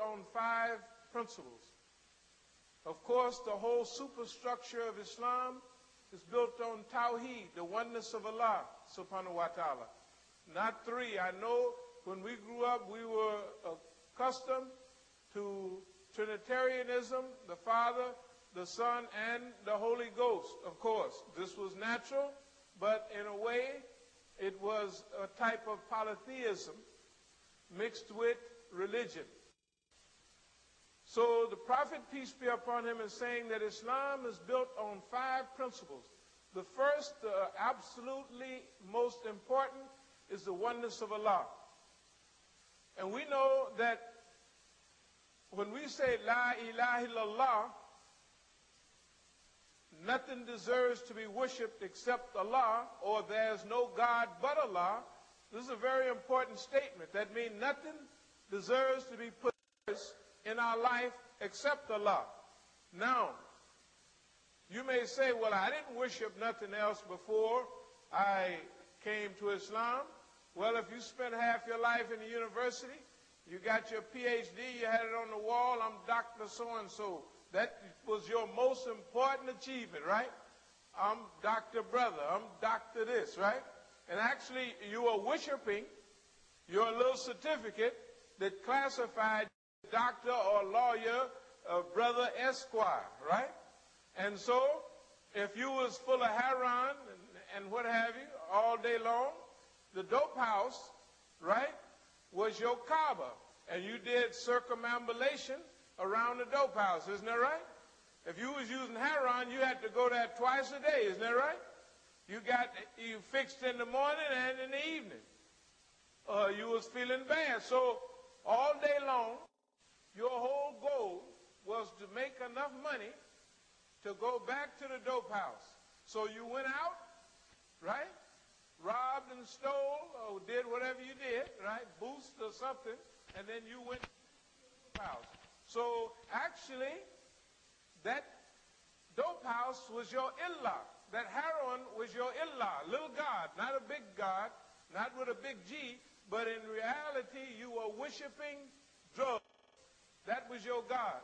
on 5 principles. Of course, the whole superstructure of Islam is built on Tawheed, the oneness of Allah, subhanahu wa ta'ala. Not 3. I know when we grew up, we were accustomed to Trinitarianism, the Father, the Son, and the Holy Ghost, of course. This was natural, but in a way, it was a type of polytheism mixed with religion. So the Prophet, peace be upon him, is saying that Islam is built on 5 principles. The first, absolutely most important, is the oneness of Allah. And we know that when we say La ilaha illallah, nothing deserves to be worshipped except Allah, or there's no God but Allah. This is a very important statement. That means nothing deserves to be put in our life except Allah. Now, you may say, well, I didn't worship nothing else before I came to Islam. Well, if you spent half your life in the university, you got your PhD, you had it on the wall, I'm Dr. So-and-so. That was your most important achievement, right? I'm Dr. Brother, I'm Dr. this, right? And actually, you are worshiping your little certificate that classified doctor or lawyer, brother Esquire, right? And so, if you was full of heroin and what have you all day long, the dope house, right, was your Kaaba. And you did circumambulation around the dope house, isn't that right? If you was using heroin, you had to go there twice a day, isn't that right? You fixed in the morning and in the evening. You was feeling bad. So all day long, your whole goal was to make enough money to go back to the dope house. So you went out, right? Robbed and stole or did whatever you did, right? Boost or something, and then you went to the dope house. So actually, that dope house was your illah. That heroin was your illah, little God, not a big God, not with a big G, but in reality, you were worshiping drugs. That was your God.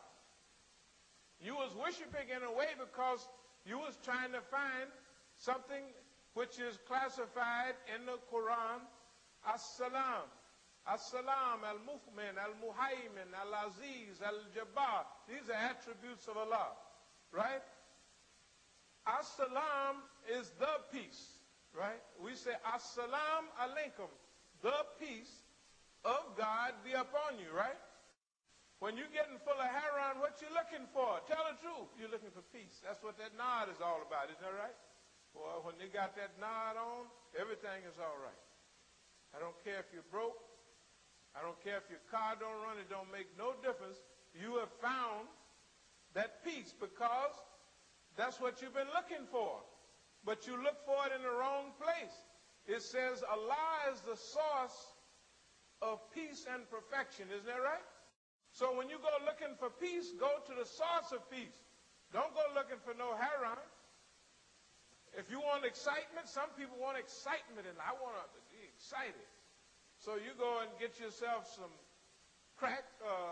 You was worshiping in a way because you was trying to find something which is classified in the Quran, As-Salam. As-Salam, Al-Mu'min, Al-Muhaymin, Al-Aziz, Al-Jabbar. These are attributes of Allah, right? As-Salam is the peace, right? We say, As-Salam alaikum, the peace of God be upon you, right? When you're getting full of heroin, what you looking for? Tell the truth. You're looking for peace. That's what that nod is all about, isn't that right? Well, when they got that nod on, everything is all right. I don't care if you're broke. I don't care if your car don't run. It don't make no difference. You have found that peace because that's what you've been looking for. But you look for it in the wrong place. It says Allah is the source of peace and perfection. Isn't that right? So when you go looking for peace, go to the source of peace. Don't go looking for no heroin. If you want excitement, some people want excitement, and I want to be excited. So you go and get yourself some crack,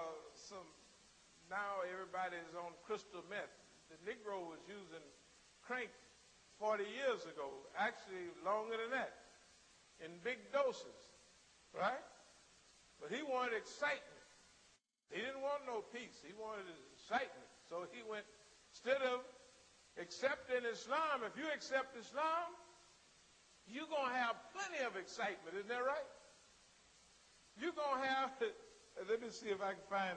now everybody is on crystal meth. The Negro was using crank 40 years ago, actually longer than that, in big doses, right? But he wanted excitement. He didn't want no peace. He wanted excitement. So he went, instead of accepting Islam, if you accept Islam, you're going to have plenty of excitement. Isn't that right? You're going to have, let me see if I can find,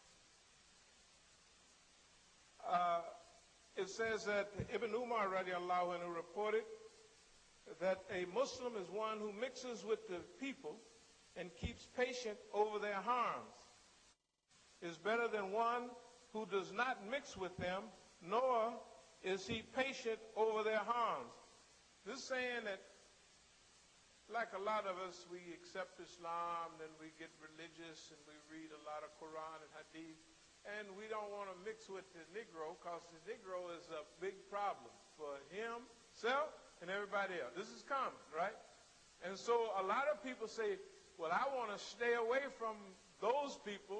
it says that Ibn Umar radiallahu anhu reported that a Muslim is one who mixes with the people and keeps patient over their harms. Is better than one who does not mix with them, nor is he patient over their harms. This is saying that, like a lot of us, we accept Islam, then we get religious, and we read a lot of Quran and Hadith, and we don't want to mix with the Negro, because the Negro is a big problem for himself and everybody else. This is common, right? And so a lot of people say, well, I want to stay away from those people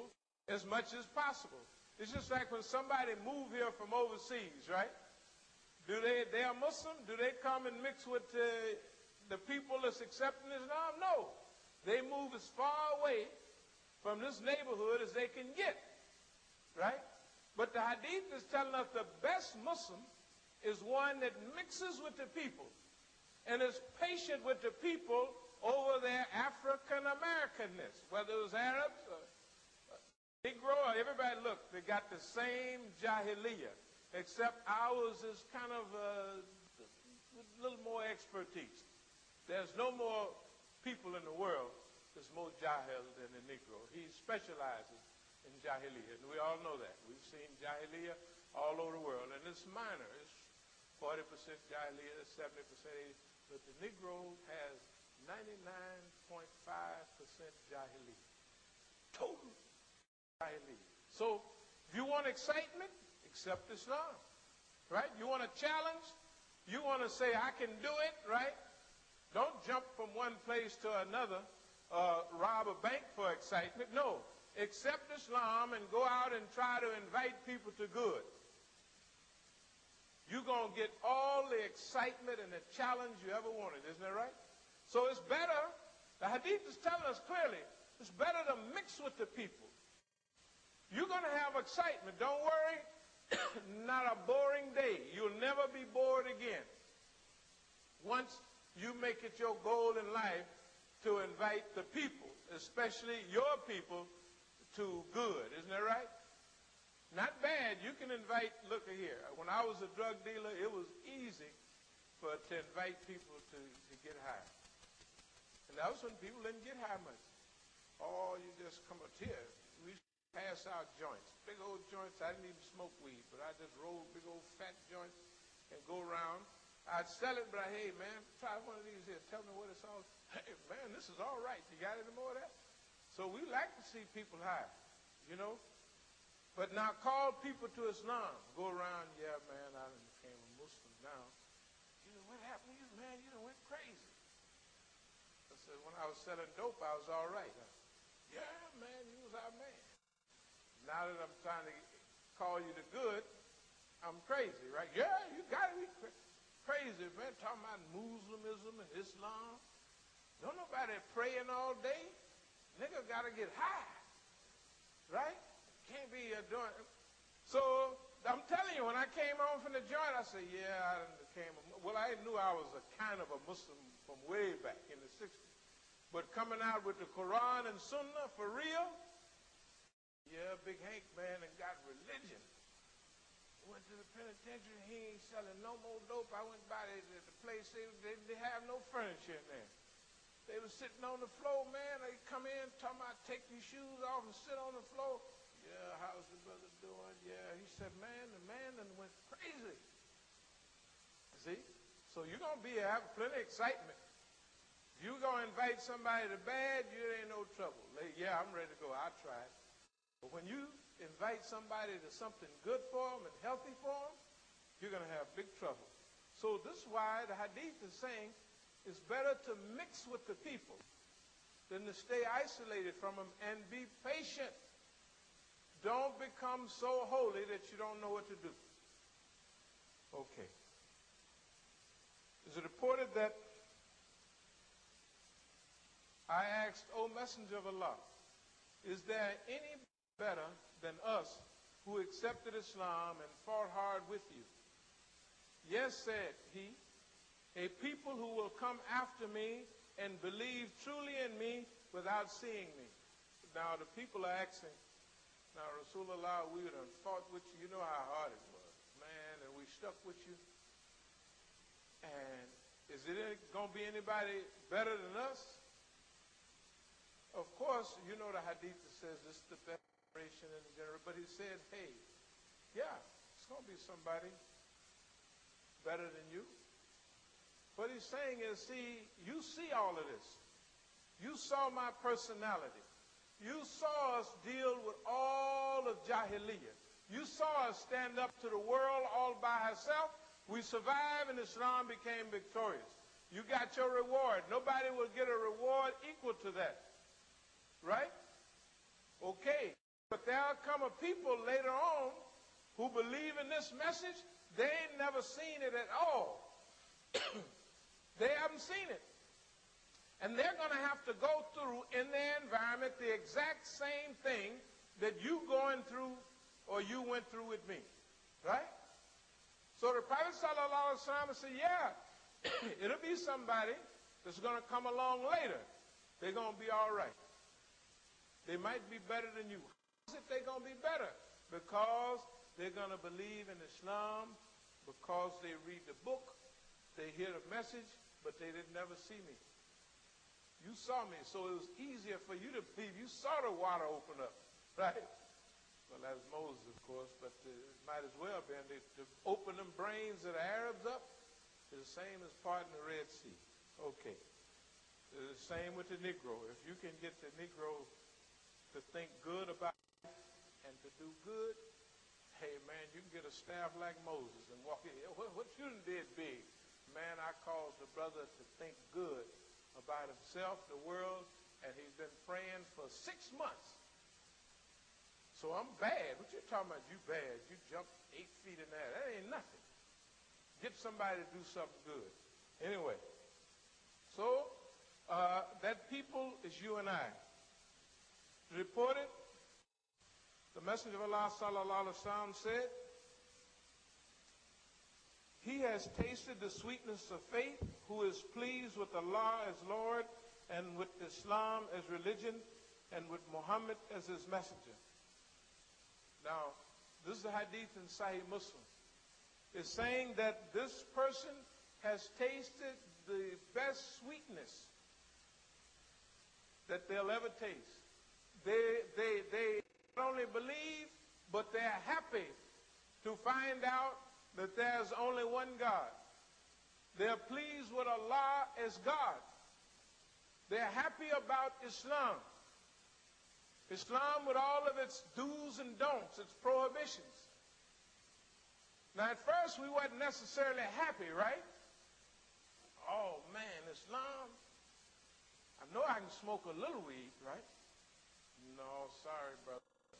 as much as possible. It's just like when somebody move here from overseas, right? They are Muslim? Do they come and mix with the people that's accepting Islam? No. They move as far away from this neighborhood as they can get, right? But the hadith is telling us the best Muslim is one that mixes with the people and is patient with the people over their African Americanness, whether it was Arabs or Negro or everybody. Look, they got the same jahiliyyah, except ours is kind of with a little more expertise. There's no more people in the world that's more jahil than the Negro. He specializes in jahiliyyah, and we all know that. We've seen jahiliyyah all over the world, and it's minor. It's 40% jahiliyyah, 70%, but the Negro has 99.5% jahiliyyah. Total jahiliyyah. So if you want excitement, accept Islam, right? You want a challenge? You want to say, I can do it, right? Don't jump from one place to another, rob a bank for excitement. No, accept Islam and go out and try to invite people to good. You're going to get all the excitement and the challenge you ever wanted, isn't that right? So it's better, the hadith is telling us clearly, it's better to mix with the people. You're going to have excitement, don't worry, not a boring day. You'll never be bored again. Once you make it your goal in life to invite the people, especially your people, to good. Isn't that right? Not bad. You can invite, look here, when I was a drug dealer, it was easy to invite people to get high. And that was when people didn't get high much. Oh, you just come up here. We pass out joints, big old joints. I didn't even smoke weed, but I just rolled big old fat joints and go around. I'd sell it, but hey, man, try one of these here. Tell me what it's all. Hey, man, this is all right. You got any more of that? So we like to see people high, you know. But now call people to Islam. Go around, yeah, man, I done became a Muslim now. You know, what happened to you, man? You done went crazy. I said, when I was selling dope, I was all right. Yeah, man, you was our man. Now that I'm trying to call you to good, I'm crazy, right? Yeah, you got to be crazy, man. Talking about Muslimism and Islam. Don't nobody praying all day. Nigga got to get high, right? Can't be doing. So I'm telling you, when I came home from the joint, I said, yeah, I became well, I knew I was a kind of a Muslim from way back in the 60s. But coming out with the Quran and Sunnah for real, yeah, Big Hank, man, and got religion. Went to the penitentiary, he ain't selling no more dope. I went by the place, they have no furniture in there. They were sitting on the floor, man. They come in, talking about take your shoes off and sit on the floor. Yeah, how's the brother doing? Yeah, he said, man, the man done went crazy. See? So you're going to have plenty of excitement. If you're going to invite somebody to bad, you ain't no trouble. Yeah, I'm ready to go. I'll try it. But when you invite somebody to something good for them and healthy for them, you're going to have big trouble. So this is why the hadith is saying it's better to mix with the people than to stay isolated from them and be patient. Don't become so holy that you don't know what to do. Okay. Is it reported that I asked, O Messenger of Allah, is there any better than us who accepted Islam and fought hard with you? Yes, said he, a people who will come after me and believe truly in me without seeing me. Now the people are asking, now Rasulullah, we done fought with you. You know how hard it was, man, and we stuck with you. And is it going to be anybody better than us? Of course, you know the hadith that says this is the best generation in the generation. But he said, hey, yeah, it's going to be somebody better than you. What he's saying is, see, you see all of this. You saw my personality. You saw us deal with all of Jahiliyyah. You saw us stand up to the world all by ourselves. We survived and Islam became victorious. You got your reward. Nobody will get a reward equal to that. Right? Okay. But there come a people later on who believe in this message, they ain't never seen it at all. They haven't seen it. And they're going to have to go through in their environment the exact same thing that you going through or you went through with me. Right? So the Prophet sallallahu alaihi wasallam said, yeah, it'll be somebody that's going to come along later. They're going to be all right. They might be better than you. How is it they're going to be better? Because they're going to believe in Islam, because they read the book, they hear the message, but they didn't never see me. You saw me, so it was easier for you to believe. You saw the water open up, right? Well, that was Moses, of course, but it might as well be. And to open them brains of the Arabs up is the same as parting the Red Sea. Okay. It's the same with the Negro. If you can get the Negro to think good about life and to do good, hey, man, you can get a staff like Moses and walk in. What you did big? Man, I caused the brother to think good about himself, the world, and he's been praying for 6 months. So I'm bad. What you talking about? You bad. You jumped 8 feet in there. That ain't nothing. Get somebody to do something good. Anyway, so that people is you and I. Reported, the Messenger of Allah sallallahu alaihi wasallam said, he has tasted the sweetness of faith, who is pleased with Allah as Lord, and with Islam as religion, and with Muhammad as his messenger. Now, this is a hadith in Sahih Muslim. It's saying that this person has tasted the best sweetness that they'll ever taste. They not only believe, but they're happy to find out that there's only one God. They're pleased with Allah as God. They're happy about Islam. Islam with all of its do's and don'ts, its prohibitions. Now at first we weren't necessarily happy, right? Oh man, Islam. I know I can smoke a little weed, right? No, sorry, brother.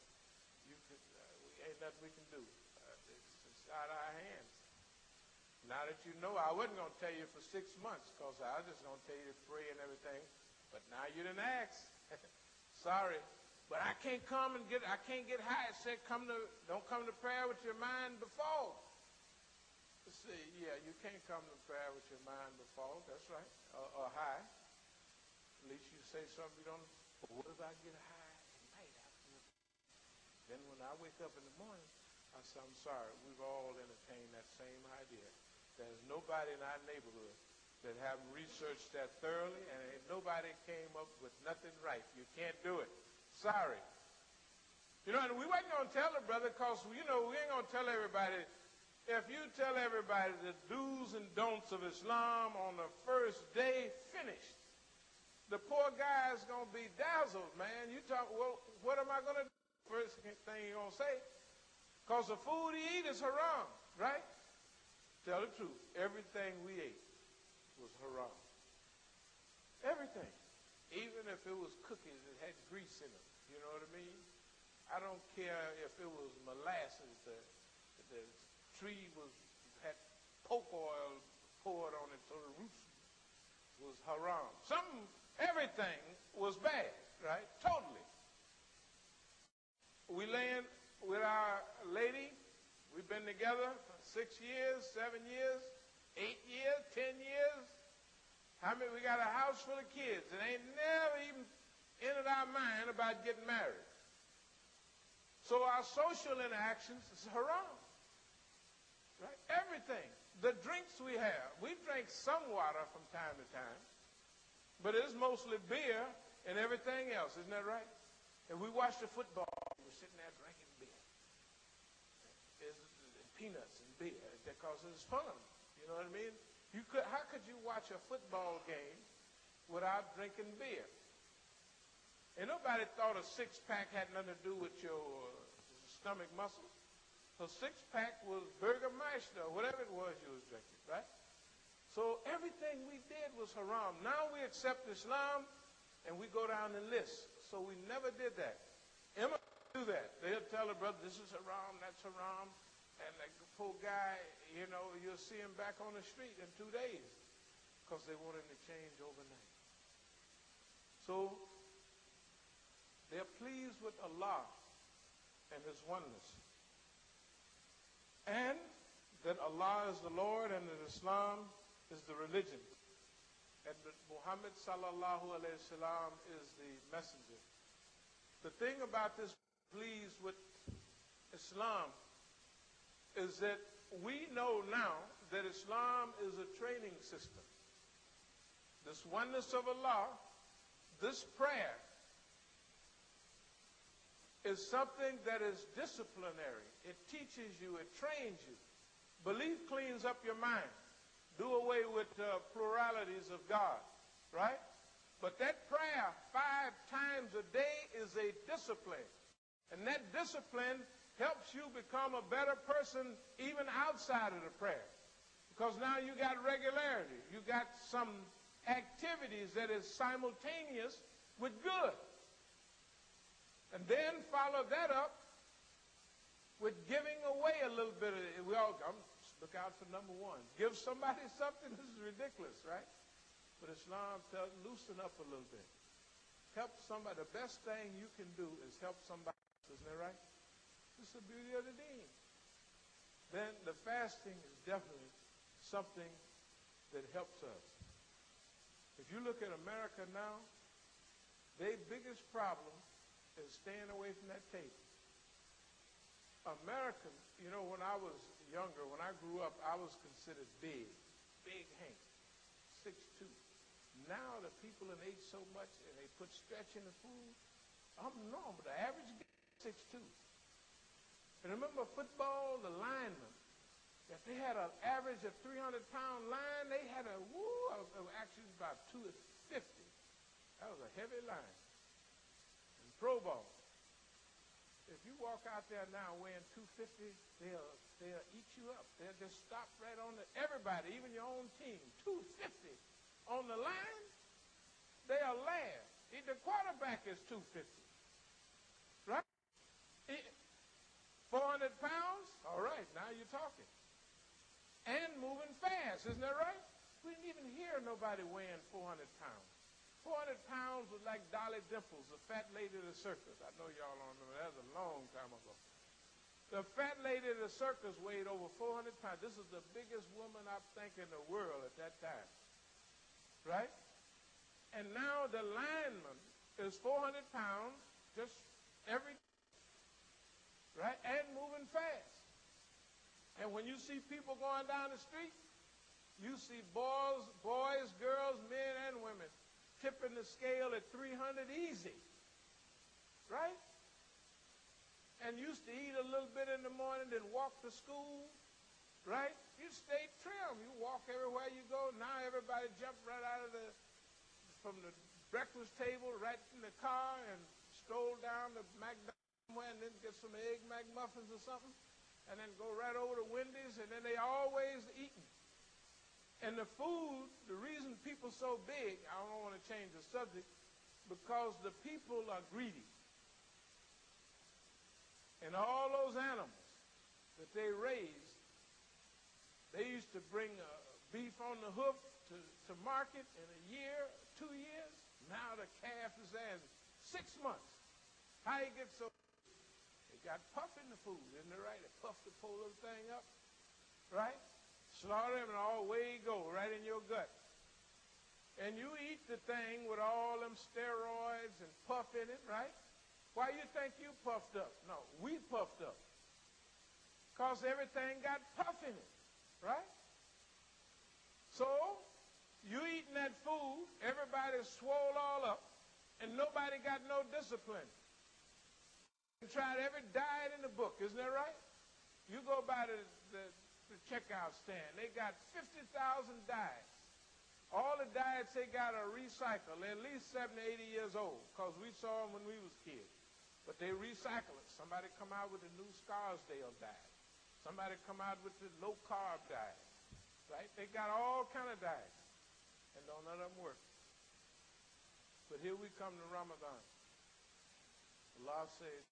Ain't nothing we can do. It's out of our hands. Now that you know, I wasn't going to tell you for 6 months, because I was just going to tell you to pray and everything. But now you didn't ask. Sorry. But I can't I can't get high. It said don't come to prayer with your mind before. See, yeah, you can't come to prayer with your mind before. That's right. Or high. At least you say something you don't. But what if I get high at night after? Then when I wake up in the morning, I say, I'm sorry. We've all entertained that same idea. There's nobody in our neighborhood that haven't researched that thoroughly, and ain't nobody came up with nothing right. You can't do it. Sorry. You know, and we wasn't going to tell the brother, because, you know, we ain't going to tell everybody. If you tell everybody the do's and don'ts of Islam on the first day, finished. The poor guy's going to be dazzled, man. You talk, well, what am I going to do? First thing you're going to say. Because the food he eat is haram, right? Tell the truth. Everything we ate was haram. Everything. Even if it was cookies that had grease in them. You know what I mean? I don't care if it was molasses. The tree had poke oil poured on it, so the roots was haram. Everything was bad, right? Totally. We laying with our lady. We've been together for 6 years, 7 years, 8 years, 10 years. We got a house full of kids. It ain't never even entered our mind about getting married. So our social interactions is haram. Right? Everything. The drinks we have. We drink some water from time to time. But it's mostly beer and everything else. Isn't that right? And we watch the football. We're sitting there drinking beer. It's peanuts and beer. Because it's fun. You know what I mean? How could you watch a football game without drinking beer? And nobody thought a six-pack had nothing to do with your stomach muscles. So six-pack was Burgermeister, or whatever it was you was drinking, right? So everything we did was haram. Now we accept Islam, and we go down the list. So we never did that. Emma do that. They'll tell a brother, this is haram, that's haram. And that poor guy, you'll see him back on the street in 2 days because they want him to change overnight. So they're pleased with Allah and His oneness. And that Allah is the Lord and that Islam is the religion. And that Muhammad sallallahu alayhi wa sallam is the messenger. The thing about this pleased with Islam is that we know now that Islam is a training system. This oneness of Allah, this prayer, is something that is disciplinary. It teaches you, it trains you. Belief cleans up your mind. Do away with pluralities of God, right? But that prayer 5 times a day is a discipline. And that discipline helps you become a better person even outside of the prayer. Because now you got regularity. You got some activities that is simultaneous with good. And then follow that up with giving away a little bit of it. Look out for number 1. Give somebody something. This is ridiculous, right? But Islam tells loosen up a little bit. Help somebody. The best thing you can do is help somebody. Isn't that right? This is the beauty of the deen. Then the fasting is definitely something that helps us. If you look at America now, their biggest problem is staying away from that table. American, when I was younger, when I grew up, I was considered big Hank, 6'2". Now the people that ate so much and they put stretch in the food, I'm normal. The average guy is 6'2". And remember football, the linemen, if they had an average of 300-pound line, they had actually about 250. That was a heavy line. And pro ball. If you walk out there now weighing 250, they'll eat you up. They'll just stop right on everybody, even your own team, 250 on the line, they'll laugh. The quarterback is 250, right? 400 pounds? All right, now you're talking. And moving fast, isn't that right? We didn't even hear nobody weighing 400 pounds. 400 pounds was like Dolly Dimples, the fat lady of the circus. I know y'all don't remember. That was a long time ago. The fat lady of the circus weighed over 400 pounds. This is the biggest woman, I think, in the world at that time. Right? And now the lineman is 400 pounds just every day. Right? And moving fast. And when you see people going down the street, you see boys, girls, men, and women tipping the scale at 300 easy, right? And used to eat a little bit in the morning, then walk to school, right? You stay trim. You walk everywhere you go. Now everybody jump right out of from the breakfast table right in the car and stroll down to McDonald's somewhere and then get some Egg McMuffins or something, and then go right over to Wendy's, and then they always eating. And the food, the reason people so big, I don't want to change the subject, because the people are greedy. And all those animals that they raised, they used to bring beef on the hoof to market in a year, 2 years. Now the calf is there in 6 months. How you get so? They got puff in the food, isn't it right? They puff the whole little thing up, right? Slaughter them and away you go, right in your gut. And you eat the thing with all them steroids and puff in it, right? Why you think you puffed up? No, we puffed up. Because everything got puff in it, right? So, you eating that food, everybody swole all up, and nobody got no discipline. You tried every diet in the book, isn't that right? You go by the checkout stand. They got 50,000 diets. All the diets they got are recycled. They're at least 70, 80 years old because we saw them when we was kids. But they recycle it. Somebody come out with a new Scarsdale diet. Somebody come out with the low-carb diet. Right? They got all kind of diets. And none of them work. But here we come to Ramadan. Allah says,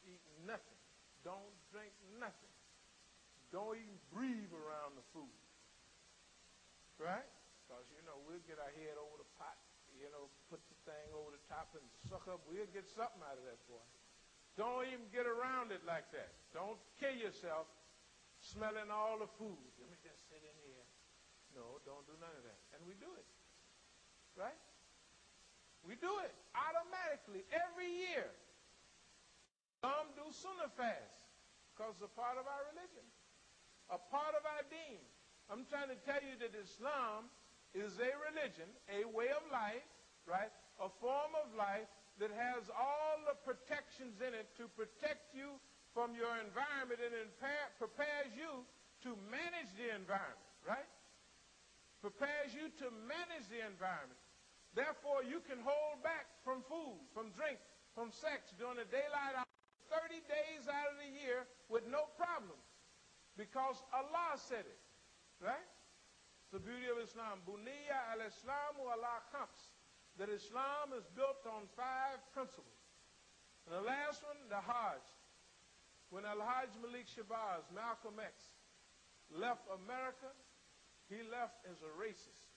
eat nothing. Don't drink nothing. Don't even breathe around the food. Right? Because, we'll get our head over the pot, put the thing over the top and suck up. We'll get something out of that boy. Don't even get around it like that. Don't kill yourself smelling all the food. Let me just sit in here. No, don't do none of that. And we do it. Right? We do it automatically every year. Some do Sunnah fast because it's a part of our religion, a part of our deen. I'm trying to tell you that Islam is a religion, a way of life, right? A form of life that has all the protections in it to protect you from your environment and prepares you to manage the environment, right? Prepares you to manage the environment. Therefore, you can hold back from food, from drink, from sex during the daylight hours 30 days out of the year with no problem because Allah said it, right? It's the beauty of Islam. Buniyya al-Islamu ala khams. That Islam is built on 5 principles. And the last one, the Hajj. When Al-Hajj Malik Shabazz, Malcolm X, left America, he left as a racist.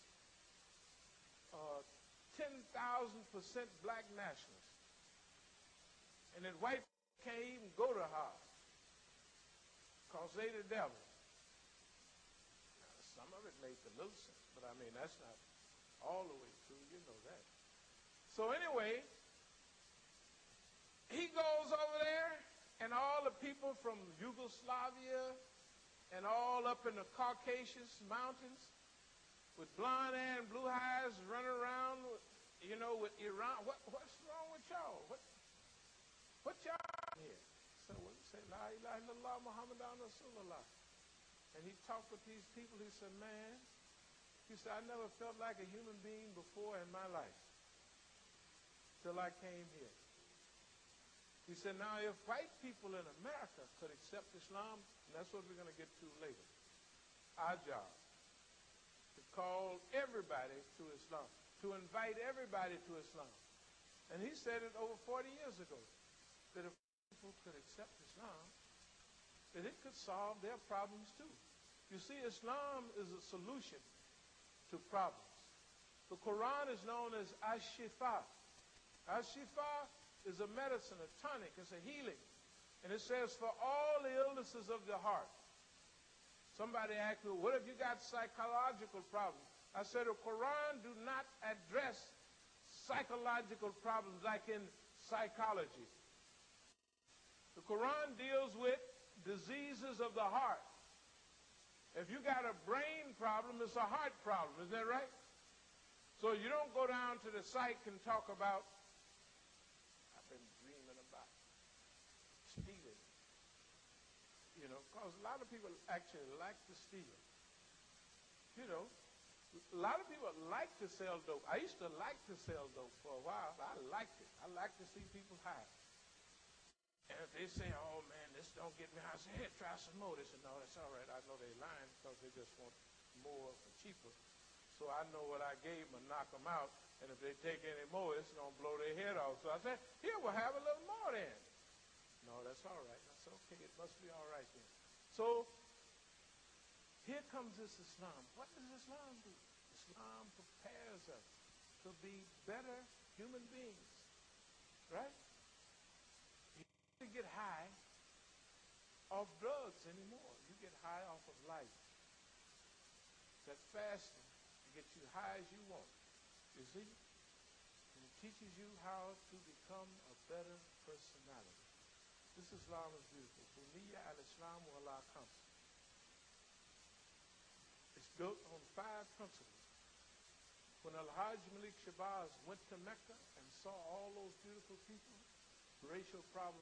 10,000% black nationalist. And that white people can't even go to Hajj because they the devil. Now, some of it makes a little sense, but I mean, that's not all the way true, you know that. So anyway, he goes over there, and all the people from Yugoslavia and all up in the Caucasus Mountains with blonde hair and blue eyes running around, with Iran. What's wrong with y'all? What y'all here? So we say, La ilaha illallah Muhammadan Rasulullah. And he talked with these people. He said, man, I never felt like a human being before in my life till I came here. He said, now if white people in America could accept Islam, and that's what we're going to get to later, our job, to call everybody to Islam, to invite everybody to Islam. And he said it over 40 years ago, that if people could accept Islam, that it could solve their problems too. You see, Islam is a solution to problems. The Quran is known as Ash-Shifa. Ash-Shifa is a medicine, a tonic, it's a healing. And it says for all the illnesses of the heart. Somebody asked me, what if you got psychological problems? I said, the Quran do not address psychological problems like in psychology. The Quran deals with diseases of the heart. If you got a brain problem, it's a heart problem. Is that right? So you don't go down to the psych and talk about, I've been dreaming about stealing. Because a lot of people actually like to steal. A lot of people like to sell dope. I used to like to sell dope for a while. I liked it. I like to see people high. And if they say, oh, man, this don't get me high, I say, hey, try some more. They say, no, that's all right. I know they're lying because they just want more for cheaper. So I know what I gave them and knock them out. And if they take any more, it's going to blow their head off. So I said, here, we'll have a little more then. No, that's all right. That's okay. It must be all right then. So here comes this Islam. What does Islam do? Islam prepares us to be better human beings. Right? You don't get high off drugs anymore. You get high off of life. That fasting to get you high as you want. You see? And it teaches you how to become a better personality. This Islam is beautiful. Buniyya al-Islamu ala khams. It's built on 5 principles. When Al-Hajj Malik Shabazz went to Mecca and saw all those beautiful people, racial problems.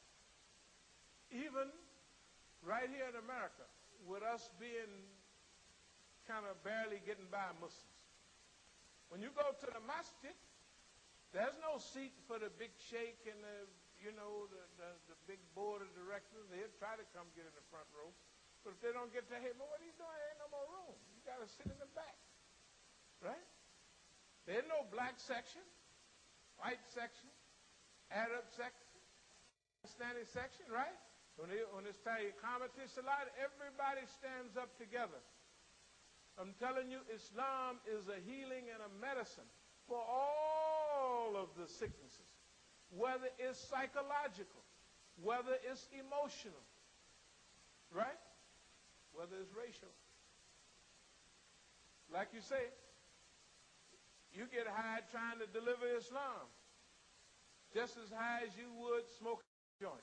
Even right here in America, with us being kind of barely getting by Muslims. When you go to the masjid, there's no seat for the big sheikh and the big board of directors. They'll try to come get in the front row. But if they don't get to, hey, what are you doing? There ain't no more room. You got to sit in the back. Right? There's no black section, white section, Arab section, Pakistani section, right? When it's time Qamati Salat, everybody stands up together. I'm telling you, Islam is a healing and a medicine for all of the sicknesses, whether it's psychological, whether it's emotional, right? Whether it's racial. Like you say, you get high trying to deliver Islam, just as high as you would smoke a joint,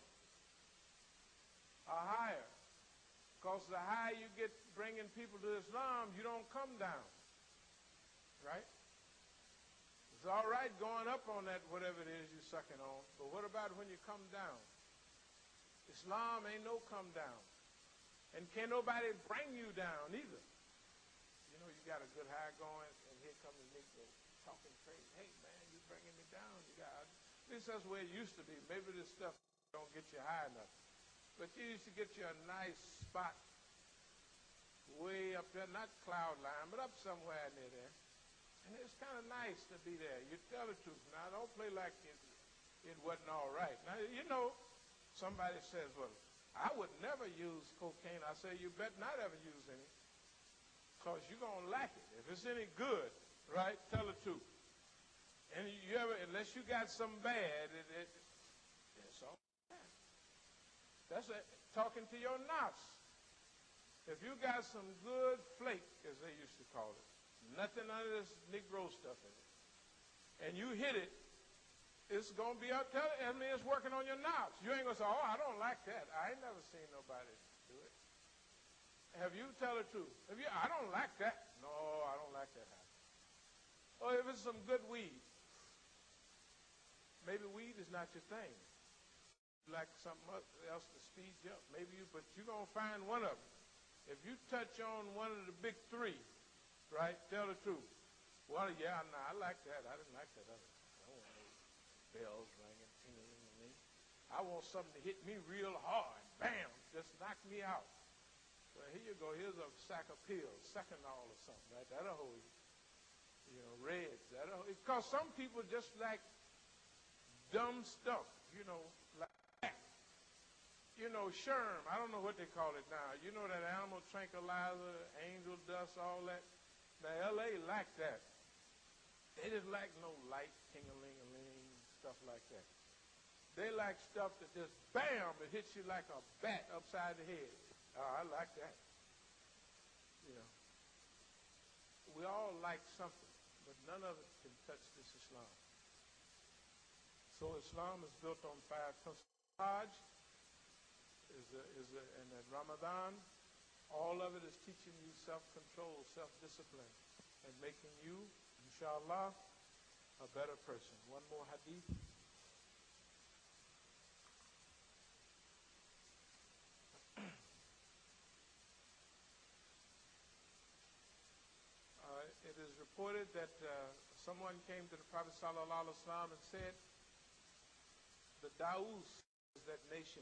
or higher. Because the higher you get bringing people to Islam, you don't come down, right? It's all right going up on that, whatever it is you're sucking on, but what about when you come down? Islam ain't no come down. And can't nobody bring you down either. You know, you got a good high going, and here comes the Negro talking crazy. Hey, man, you bringing me down. At least that's the way it used to be. Maybe this stuff don't get you high enough. But you used to get you a nice spot way up there, not cloud line, but up somewhere near there. And it's kind of nice to be there. You tell the truth. Now, don't play like it wasn't all right. Now, you know, somebody says, well, I would never use cocaine. I say, you bet not ever use any, because you're going to lack it. If it's any good, right, tell the truth. And you ever, unless you got some bad, it's all bad. That's talking to your knots. If you got some good flake, as they used to call it, nothing under this Negro stuff in it, and you hit it, it's going to be up. I mean, it's working on your knobs. You ain't going to say, oh, I don't like that. I ain't never seen nobody do it. Have you? Tell the truth. Have you? I don't like that. No, I don't like that. Or if it's some good weed, maybe weed is not your thing. You like something else to speed you up. Maybe but you're going to find one of them. If you touch on one of the big three, right, tell the truth. Well, yeah, no, I like that. I didn't like that other. I don't want no bells ringing, tingling. I want something to hit me real hard. Bam, just knock me out. Well, here you go. Here's a sack of pills, Seconal or something, right? That'll hold you. You know, Reds. Because some people just like dumb stuff, you know, like that. You know, Sherm, I don't know what they call it now. You know that animal tranquilizer, angel dust, all that? Now, L.A. like that. They just like no light, ting-a-ling-a-ling, stuff like that. They like stuff that just, bam, it hits you like a bat upside the head. Oh, I like that. You know. We all like something, but none of it can touch this Islam. So Islam is built on 5 principles. Hajj and then Ramadan, all of it is teaching you self-control, self-discipline, and making you, inshallah, a better person. One more hadith. It is reported that someone came to the Prophet sallallahu alaihi wasallam and said, the Daus, that nation,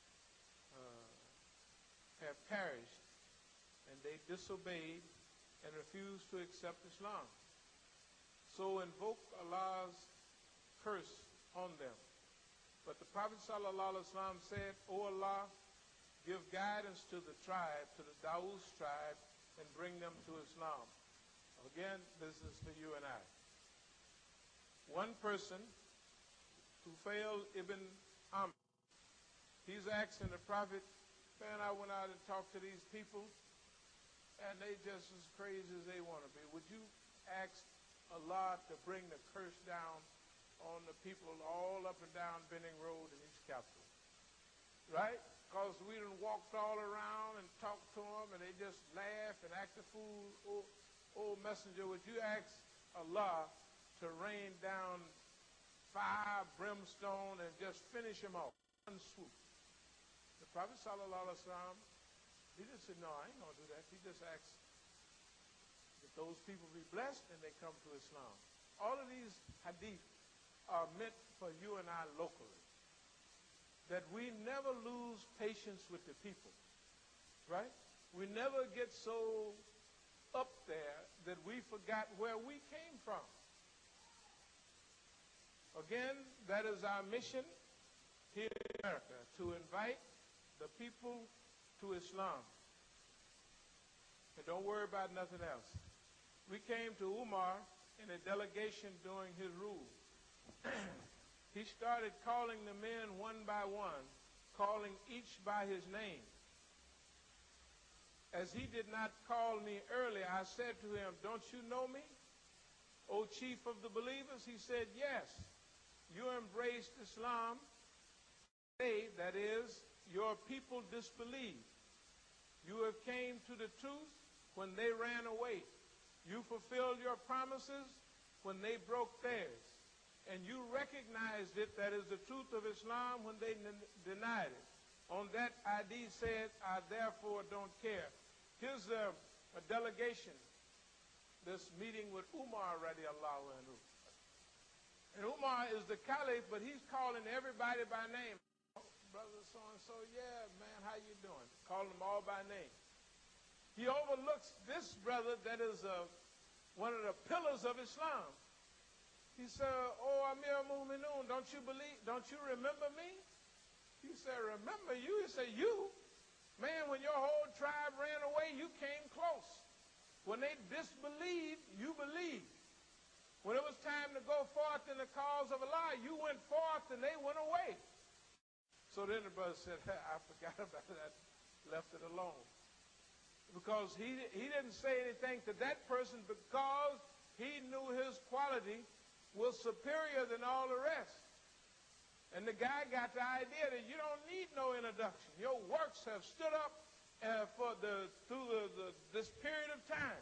have perished, and they disobeyed and refused to accept Islam. So invoke Allah's curse on them. But the Prophet sallallahu alaihi wasallam said, O Allah, give guidance to the tribe, to the Daus tribe, and bring them to Islam. Again, this is for you and I. One person, Tufail ibn Amr, he's asking the Prophet, man, I went out and talked to these people, and they just as crazy as they want to be. Would you ask Allah to bring the curse down on the people all up and down Benning Road in East Capitol? Right? Because we done walked all around and talked to them, and they just laugh and act a fool. Oh, messenger, would you ask Allah to rain down fire, brimstone, and just finish them off? One swoop. The Prophet sallallahu alaihi wasallam, he just said, no, I ain't going to do that. He just asked that those people be blessed and they come to Islam. All of these hadith are meant for you and I locally. That we never lose patience with the people, right? We never get so up there that we forgot where we came from. Again, that is our mission. here in America to invite the people to Islam. And don't worry about nothing else. We came to Umar in a delegation during his rule. He started calling the men one by one, calling each by his name. As he did not call me earlier, I said to him, "Don't you know me, O chief of the believers?" He said, "Yes. You embraced Islam. They, that is, your people disbelieved. You have came to the truth when they ran away. You fulfilled your promises when they broke theirs. And you recognized it, that is the truth of Islam, when they denied it. On that, ID said, I therefore don't care." Here's a delegation, this meeting with Umar radiallahu anhu. And Umar is the caliph, but he's calling everybody by name. "Brother so-and-so, yeah, man, how you doing?" Calling them all by name. He overlooks this brother that is one of the pillars of Islam. He said, "Oh, Amir Mu'minun, don't you remember me?" He said, "Remember you?" He said, "You? Man, when your whole tribe ran away, you came close. When they disbelieved, you believed. When it was time to go forth in the cause of Allah, you went forth and they went away." So then the brother said, "I forgot about that, left it alone." Because he didn't say anything to that person because he knew his quality was superior than all the rest. And the guy got the idea that you don't need no introduction. Your works have stood up through this period of time.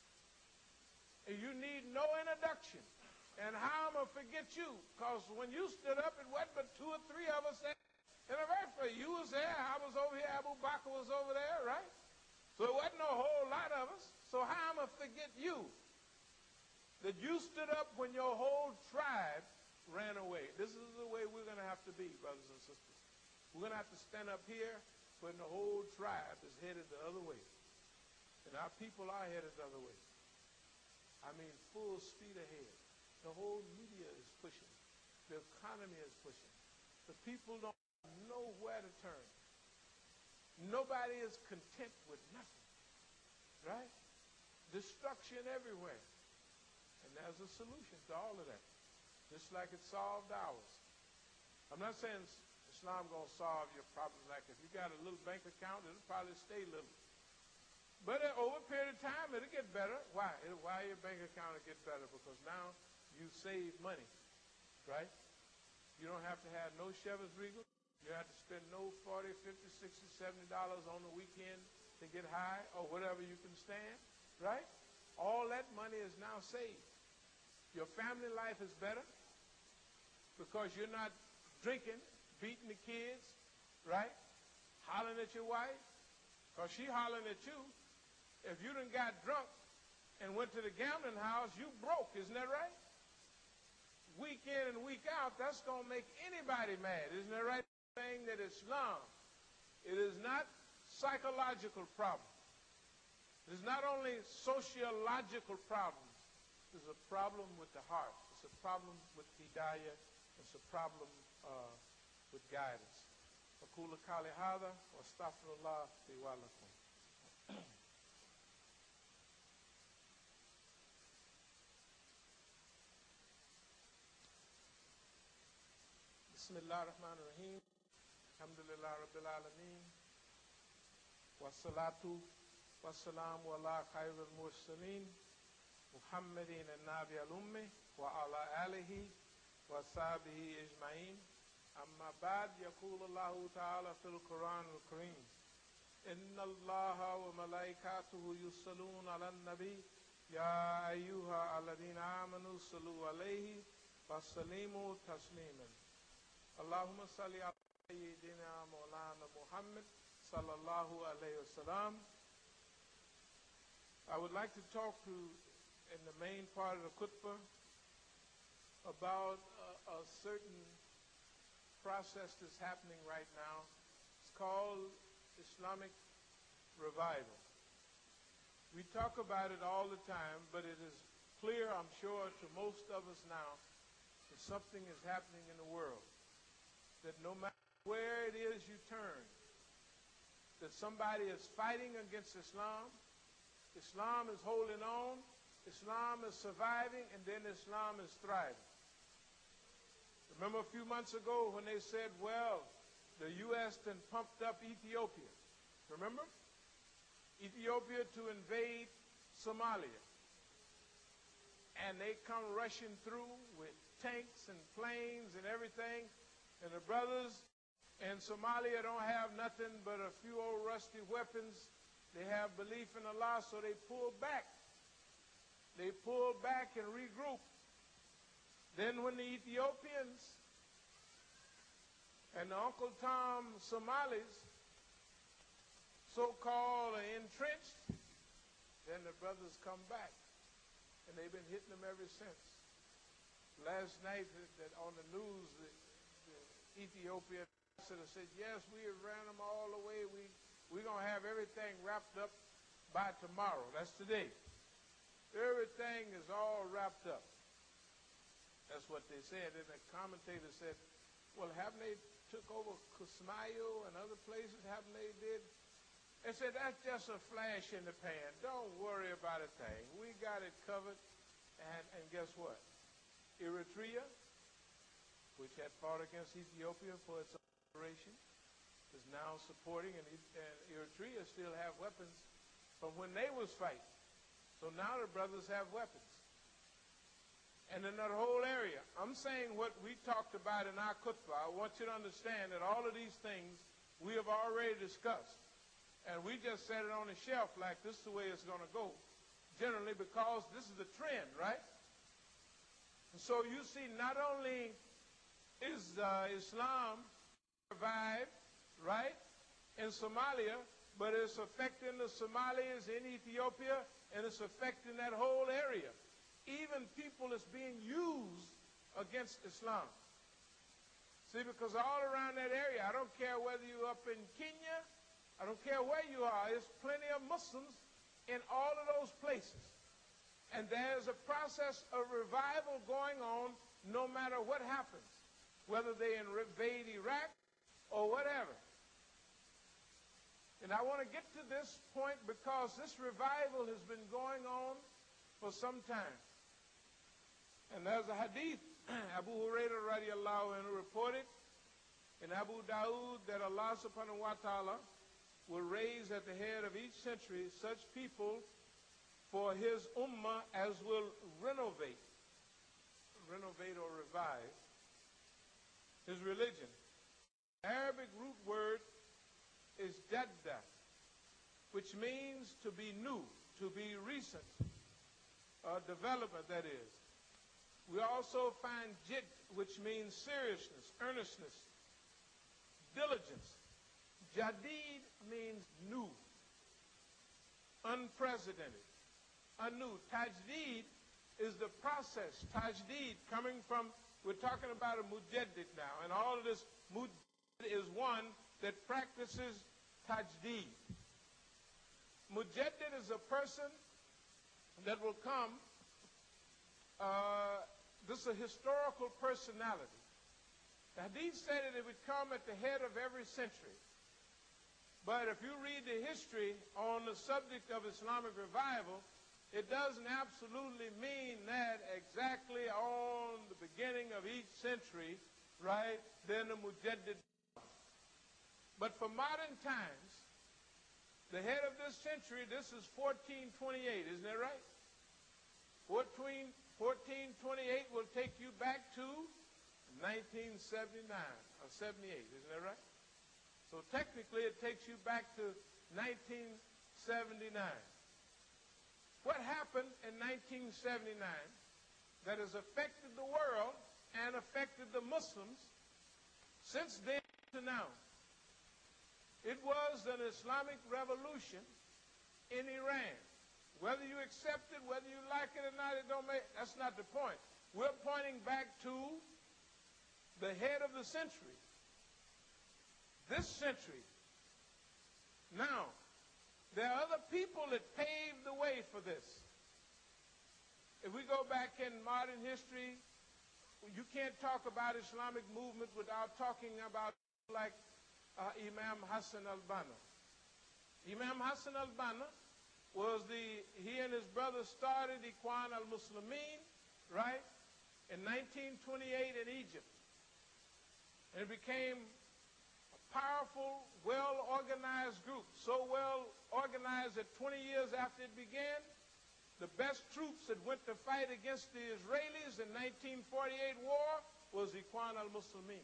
And you need no introduction. And how am I going to forget you? Because when you stood up, it wasn't but 2 or 3 of us there. In the first place, you was there, I was over here, Abu Bakr was over there, right? So it wasn't a whole lot of us. So how am I going to forget you? That you stood up when your whole tribe ran away. This is the way we're going to have to be, brothers and sisters. We're going to have to stand up here when the whole tribe is headed the other way. And our people are headed the other way. I mean, full speed ahead. The whole media is pushing. The economy is pushing. The people don't know where to turn. Nobody is content with nothing. Right? Destruction everywhere. And there's a solution to all of that. Just like it solved ours. I'm not saying Islam going to solve your problem. Like if you got a little bank account, it'll probably stay little. But over a period of time, it'll get better. Why? Why your bank account will get better? Because now you save money, right? You don't have to have no Chevys Regal. You don't have to spend no $40, $50, $60, $70 on the weekend to get high or whatever you can stand, right? All that money is now saved. Your family life is better because you're not drinking, beating the kids, right? Hollering at your wife because she hollering at you. If you done got drunk and went to the gambling house, you broke, isn't that right? Week in and week out, that's going to make anybody mad, isn't that right? Saying that Islam, it is not psychological problem. It is not only sociological problems. It's a problem with the heart. It's a problem with hidayah. It's a problem with guidance. أقول قولي هذا واستغفر الله لي ولكم. بسم الله الرحمن الرحيم. الحمد لله رب العالمين. والصلاة والسلام على خير المرسلين محمد النبي الأمي وعلى آله وصحبه أجمعين. أما بعد يقول الله تعالى في القرآن الكريم إن الله وملائكته يصلون على النبي يا أيها الذين آمنوا صلوا عليه وسلموا تسليما. اللهم صل على سيدنا مولانا محمد صلى الله عليه وسلم. I would like to talk to, in the main part of the khutbah, about a certain process that's happening right now. It's called Islamic revival. We talk about it all the time, but it is clear, I'm sure, to most of us now that something is happening in the world. that no matter where it is you turn, that somebody is fighting against Islam, Islam is holding on, Islam is surviving, and then Islam is thriving. Remember a few months ago when they said, well, the U.S. then pumped up Ethiopia. Remember? Ethiopia to invade Somalia. And they come rushing through with tanks and planes and everything. And the brothers in Somalia don't have nothing but a few old rusty weapons. They have belief in Allah, so they pull back. They pull back and regroup. Then when the Ethiopians and the Uncle Tom Somalis so-called are entrenched, then the brothers come back. And they've been hitting them ever since. Last night that on the news, the Ethiopian ambassador said, yes, we have ran them all the way. We're going to have everything wrapped up by tomorrow. That's today. Everything is all wrapped up. That's what they said. And the commentator said, well, haven't they took over Kismayo and other places? Haven't they did? They said, that's just a flash in the pan. Don't worry about a thing. We got it covered. And guess what? Eritrea, which had fought against Ethiopia for its operation, is now supporting, and Eritrea still have weapons from when they was fighting. So now the brothers have weapons. And in that whole area, I'm saying what we talked about in our khutbah. I want you to understand that all of these things we have already discussed. And we just set it on the shelf like this is the way it's going to go. Generally because this is the trend, right? And so you see not only is Islam revived, right, in Somalia, but it's affecting the Somalis in Ethiopia, and it's affecting that whole area. Even people is being used against Islam. See, because all around that area, I don't care whether you're up in Kenya, I don't care where you are, there's plenty of Muslims in all of those places. And there's a process of revival going on no matter what happens, whether they invade Iraq or whatever. And I want to get to this point because this revival has been going on for some time. And there's a hadith, Abu Hurairah radiallahu anhu reported in Abu Dawood that Allah subhanahu wa ta'ala will raise at the head of each century such people for his ummah as will renovate or revive his religion. The Arabic root word is jadda, which means to be new, to be recent, development, that is. We also find jid, which means seriousness, earnestness, diligence. Jadid means new, unprecedented, anew. Tajdid is the process. Tajdid coming from, we're talking about a mujaddid now, and all of this mujaddid is one that practices tajdid. Mujaddid is a person that will come, this is a historical personality. The hadith said that it would come at the head of every century. But if you read the history on the subject of Islamic revival, it doesn't absolutely mean that exactly on the beginning of each century, right, then the mujaddid. But for modern times, the head of this century, this is 1428, isn't that right? 1428 will take you back to 1979 or 78, isn't that right? So technically it takes you back to 1979. What happened in 1979 that has affected the world and affected the Muslims since then to now? It was an Islamic revolution in Iran. Whether you accept it, whether you like it or not, that's not the point. We're pointing back to the head of the century. This century. Now, there are other people that paved the way for this. If we go back in modern history, you can't talk about Islamic movement without talking about like Imam Hassan al-Banna. Imam Hassan al-Banna he and his brother started Ikhwan al-Muslimin, right, in 1928 in Egypt. And it became a powerful, well-organized group, so well organized that 20 years after it began, the best troops that went to fight against the Israelis in 1948 war was Ikhwan al-Muslimin.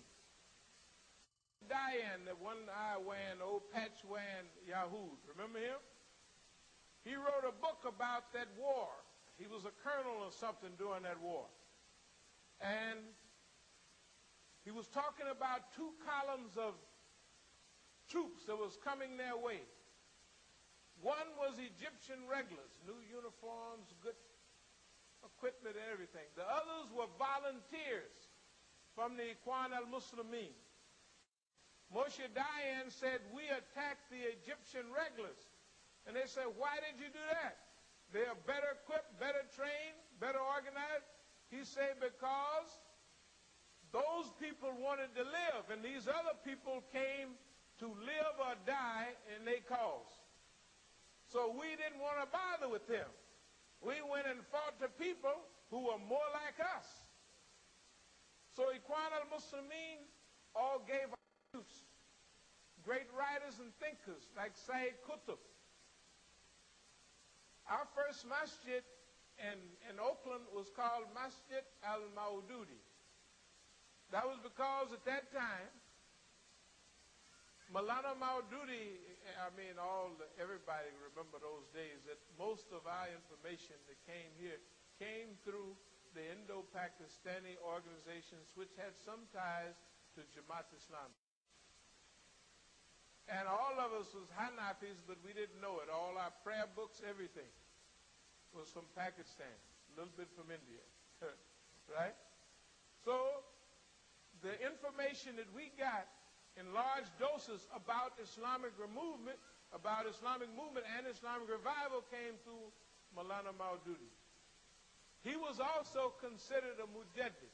Dayan, the one-eye-wearing, old patch-wearing Yahud, remember him? He wrote a book about that war. He was a colonel or something during that war. And he was talking about two columns of troops that was coming their way. One was Egyptian regulars, new uniforms, good equipment and everything. The others were volunteers from the Ikhwan al-Muslimin. Moshe Dayan said, we attacked the Egyptian regulars. And they said, why did you do that? They are better equipped, better trained, better organized. He said, because those people wanted to live, and these other people came to live or die in their cause. So we didn't want to bother with them. We went and fought the people who were more like us. So Ikhwan al-Muslimin all gave us great writers and thinkers like Sayyid Qutb. Our first masjid in Oakland was called Masjid al-Maududi. That was because at that time, Maulana Maududi, everybody remember those days, that most of our information that came here came through the Indo-Pakistani organizations which had some ties to Jamaat Islami. And all of us was Hanafis, but we didn't know it. All our prayer books, everything was from Pakistan, a little bit from India, right? So the information that we got in large doses about Islamic movement and Islamic revival came through Maulana Maududi. He was also considered a mujaddid.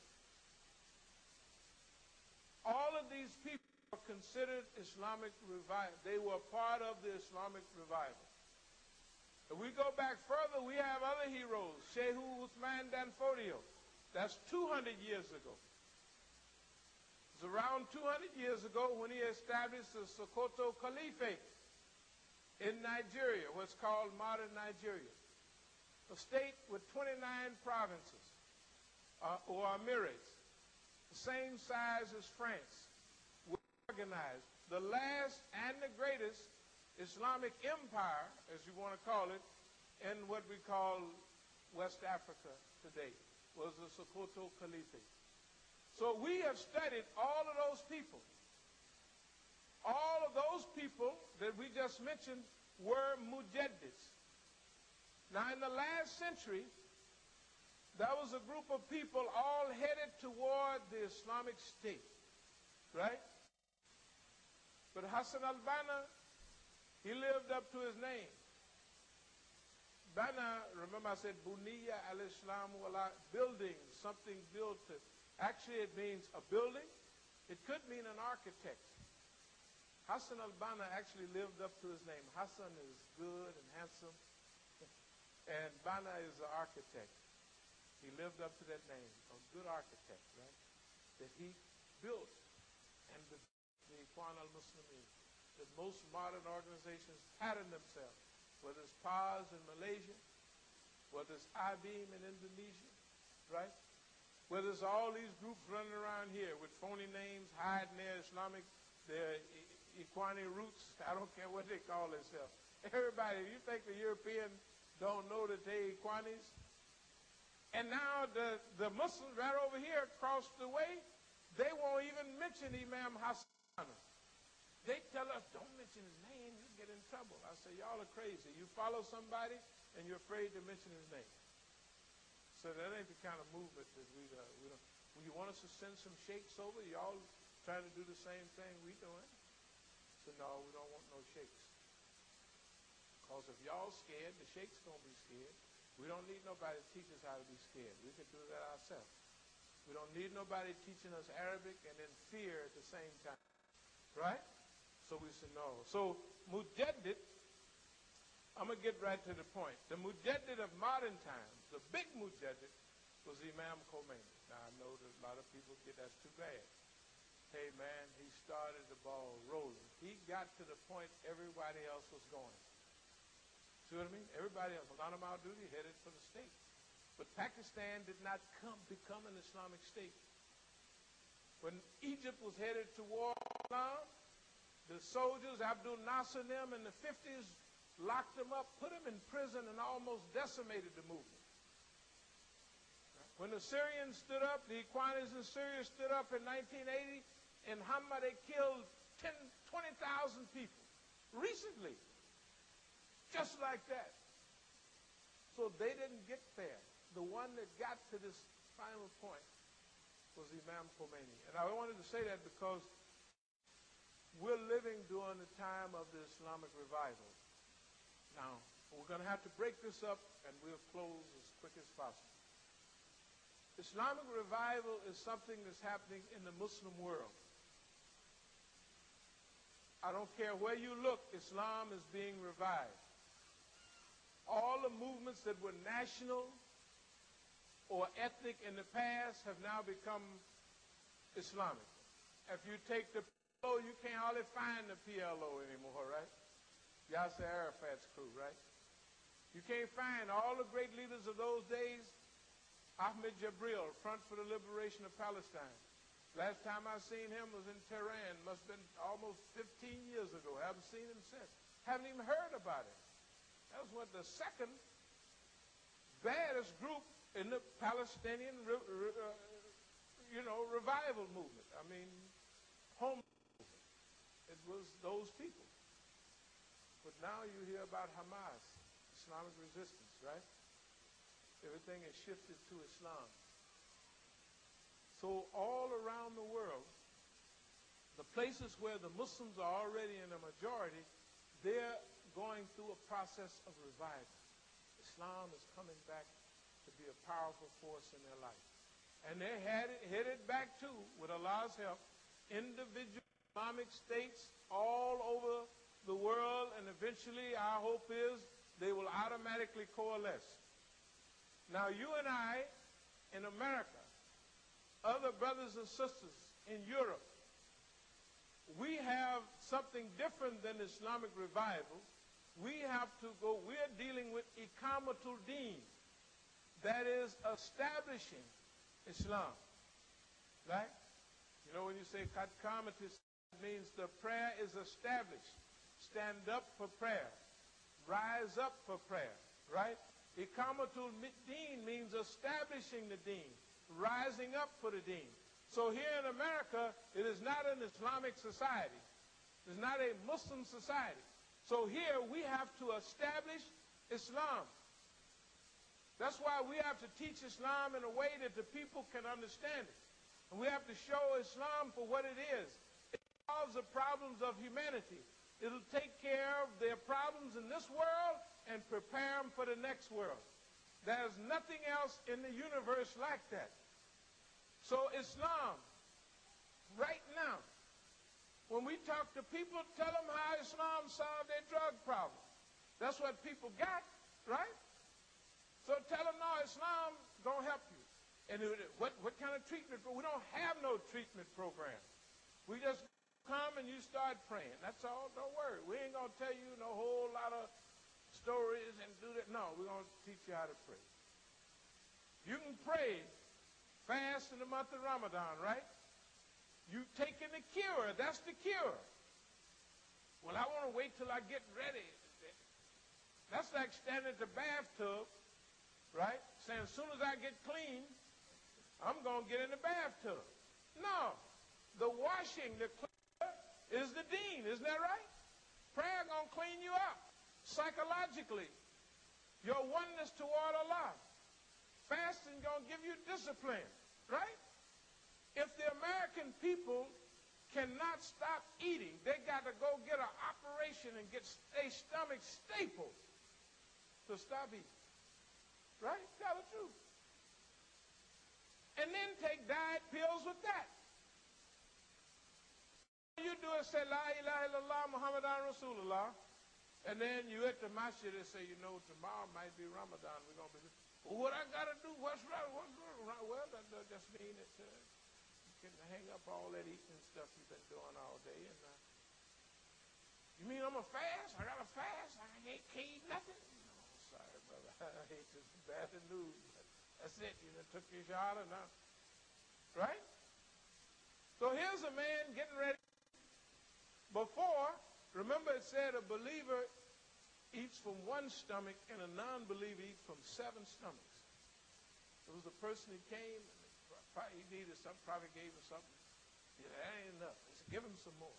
All of these people were considered Islamic revival. They were part of the Islamic revival. If we go back further, we have other heroes. Shehu Uthman Danfodio. That's 200 years ago. It was around 200 years ago when he established the Sokoto Caliphate in Nigeria, what's called modern Nigeria. A state with 29 provinces, or emirates, the same size as France. We're organized. The last and the greatest Islamic empire, as you want to call it, in what we call West Africa today, was the Sokoto Caliphate. So we have studied all of those people. All of those people that we just mentioned were mujaddids. Now, in the last century, there was a group of people all headed toward the Islamic State, right? But Hassan al-Banna, he lived up to his name. Banna, remember I said, Buniya al-Islam wala, building, something built. Actually, it means a building. It could mean an architect. Hassan al-Banna actually lived up to his name. Hassan is good and handsome, and Banna is the architect. He lived up to that name, a good architect, right? That he built and the Ikhwan al-Muslimin. That most modern organizations pattern themselves, whether it's PAS in Malaysia, whether it's IBEAM in Indonesia, right? Whether it's all these groups running around here with phony names, hiding their Islamic, their Ikhwani roots, I don't care what they call themselves. Everybody, you think the European don't know that they're Ikhwanis? And now the Muslims right over here across the way, they won't even mention Imam Hassan. They tell us, don't mention his name, you get in trouble. I say, y'all are crazy. You follow somebody and you're afraid to mention his name. So that ain't the kind of movement that we don't. When you want us to send some sheikhs over, y'all trying to do the same thing we doing. So no, we don't want no sheikhs. Because if y'all scared, the sheikhs gonna be scared. We don't need nobody to teach us how to be scared. We can do that ourselves. We don't need nobody teaching us Arabic and then fear at the same time. Right? So we said no. So Mujaddid, I'm going to get right to the point. The Mujaddid of modern times, the big Mujaddid, was Imam Khomeini. Now I know that a lot of people get that's too bad. Hey man, he started the ball rolling. He got to the point everybody else was going. See what I mean? Everybody else, Maulana Maududi headed for the state. But Pakistan did not become an Islamic state. When Egypt was headed toward Islam, the soldiers, Abdul Nasser and them in the 50s, locked them up, put them in prison, and almost decimated the movement. When the Syrians stood up, the Ikhwanis in Syria stood up in 1980, in Hama they killed 20,000 people. Recently. Just like that. So they didn't get there. The one that got to this final point was Imam Khomeini. And I wanted to say that because we're living during the time of the Islamic revival. Now, we're going to have to break this up, and we'll close as quick as possible. Islamic revival is something that's happening in the Muslim world. I don't care where you look, Islam is being revived. All the movements that were national or ethnic in the past have now become Islamic. If you take the PLO, you can't hardly find the PLO anymore, right? Yasser Arafat's crew, right? You can't find all the great leaders of those days. Ahmed Jabril, Front for the Liberation of Palestine. Last time I seen him was in Tehran. Must have been almost 15 years ago. Haven't seen him since. Haven't even heard about him. That was what the second baddest group in the Palestinian, revival movement. I mean, home movement. It was those people. But now you hear about Hamas, Islamic resistance, right? Everything is shifted to Islam. So all around the world, the places where the Muslims are already in a majority, they're going through a process of revival. Islam is coming back to be a powerful force in their life. And they're headed back to, with Allah's help, individual Islamic states all over the world, and eventually our hope is they will automatically coalesce. Now you and I in America, other brothers and sisters in Europe, we have something different than Islamic revival. We have to go, we're dealing with Iqamatul Deen. That is establishing Islam. Right? You know when you say Qad Qamat, it means the prayer is established. Stand up for prayer. Rise up for prayer. Right? Iqamatul Deen means establishing the deen. Rising up for the deen. So here in America, it is not an Islamic society. It's not a Muslim society. So here we have to establish Islam. That's why we have to teach Islam in a way that the people can understand it. And we have to show Islam for what it is. It solves the problems of humanity. It'll take care of their problems in this world and prepare them for the next world. There's nothing else in the universe like that. So Islam, right now, when we talk to people, tell them how Islam solved their drug problem. That's what people got, right? So tell them, no, Islam gonna help you. And what kind of treatment? We don't have no treatment program. We just come and you start praying. That's all. Don't worry. We ain't gonna tell you no whole lot of stories and do that. No, we're gonna teach you how to pray. You can pray fast in the month of Ramadan, right? You taking the cure. That's the cure. Well, I want to wait till I get ready. That's like standing at the bathtub, right? Saying as soon as I get clean, I'm going to get in the bathtub. No. The washing, the cleaner is the deen. Isn't that right? Prayer going to clean you up psychologically. Your oneness toward Allah. Fasting going to give you discipline, right? If the American people cannot stop eating, they got to go get an operation and get their stomach stapled to stop eating. Right? Tell the truth. and then take diet pills with that. All you do is say, La ilaha illallah, Muhammadan Rasulullah, and then you at the masjid and say, you know, tomorrow might be Ramadan. We're going to be, well, what I got to do? What's wrong? Well, that just means that you can hang up all that eating stuff you've been doing all day. And you mean I'm going to fast? I got to fast? I can't eat nothing? No, sorry, brother. I hate this bad news, but that's it. You done took your shahada now. Right? So here's a man getting ready. Before, remember it said a believer eats from one stomach and a non-believer eats from 7 stomachs. There was a person who came, and he needed something, probably gave him something. Yeah, that ain't enough. He said, give him some more.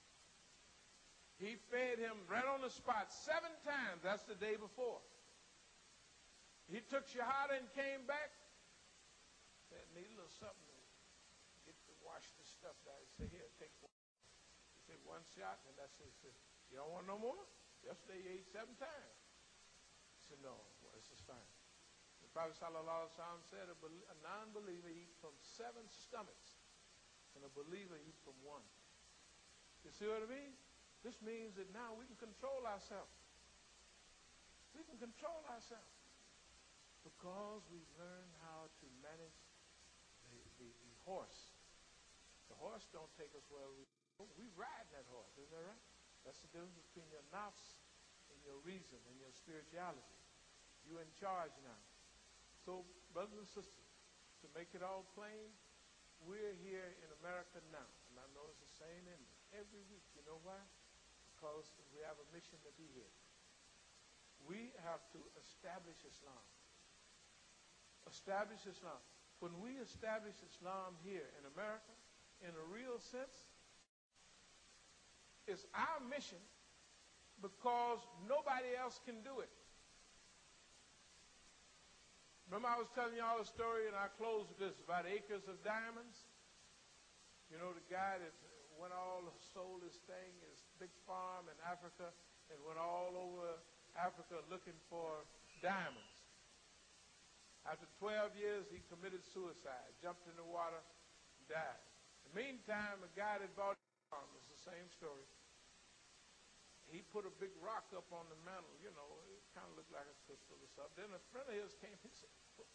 He fed him right on the spot 7 times. That's the day before. He took shahada and came back. Said, need a little something to get to wash the stuff down. He said, here, take one. He said, 1 shot, and that's it. He said, you don't want no more? Yesterday you ate 7 times. He said, no, well, this is fine. The Prophet sallallahu alaihi wasallam said a non-believer eats from 7 stomachs, and a believer eats from 1. You see what I mean? This means that now we can control ourselves. We can control ourselves because we've learned how to manage the horse. The horse don't take us where we ride that horse, isn't that right? That's the difference between your nafs and your reason and your spirituality. You're in charge now. So, brothers and sisters, to make it all plain, we're here in America now, and I know it's the same in every week. You know why? Because we have a mission to be here. We have to establish Islam. Establish Islam. When we establish Islam here in America, in a real sense, it's our mission because nobody else can do it. Remember I was telling y'all a story, and I close with this, about acres of diamonds? You know, the guy that went sold his thing, his big farm in Africa, and went all over Africa looking for diamonds. After 12 years, he committed suicide, jumped in the water, died. In the meantime, the guy that bought the farm, it's the same story. He put a big rock up on the mantle, you know, it kind of looked like a crystal or something. Then a friend of his came and said,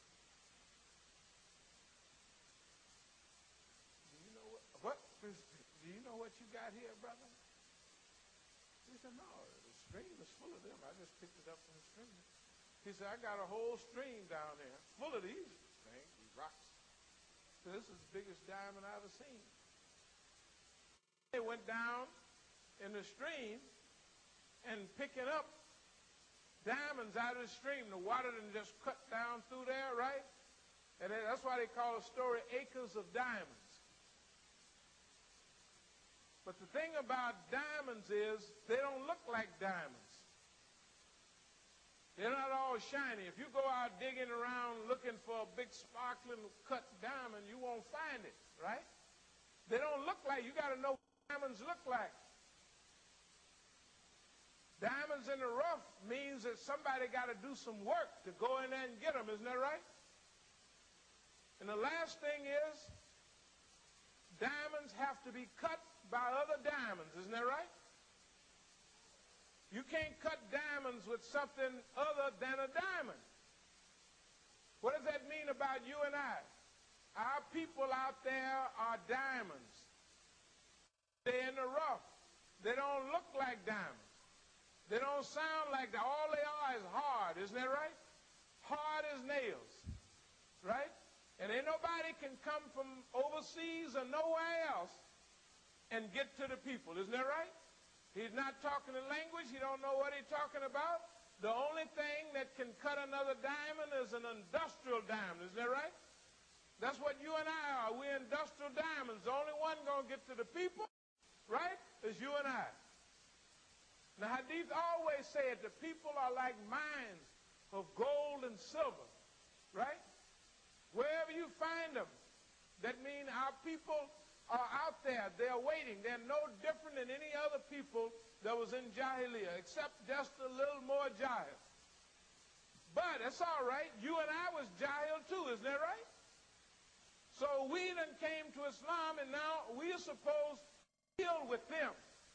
do you know what you got here, brother? He said, no, the stream is full of them. I just picked it up from the stream. He said, I got a whole stream down there full of these things, these rocks. So this is the biggest diamond I've ever seen. They went down in the stream and picking up diamonds out of the stream. The water done just cut down through there, right? And that's why they call the story Acres of Diamonds. But the thing about diamonds is they don't look like diamonds. They're not all shiny. If you go out digging around looking for a big sparkling cut diamond, you won't find it, right? They don't look like, you got to know what diamonds look like. Diamonds in the rough means that somebody got to do some work to go in there and get them, isn't that right? And the last thing is, diamonds have to be cut by other diamonds, isn't that right? You can't cut diamonds with something other than a diamond. What does that mean about you and I? Our people out there are diamonds. They're in the rough. They don't look like diamonds. They don't sound like that. All they are is hard, isn't that right? Hard as nails, right? And ain't nobody can come from overseas or nowhere else and get to the people, isn't that right? He's not talking the language. He don't know what he's talking about. The only thing that can cut another diamond is an industrial diamond, isn't that right? That's what you and I are. We're industrial diamonds. The only one going to get to the people, right, is you and I. The Hadith always said the people are like mines of gold and silver, right? Wherever you find them, that means our people are out there. They're waiting. They're no different than any other people that was in Jahiliyyah, except just a little more Jahil. But it's all right. You and I was Jahil too, isn't that right? So we then came to Islam, and now we are supposed to deal with them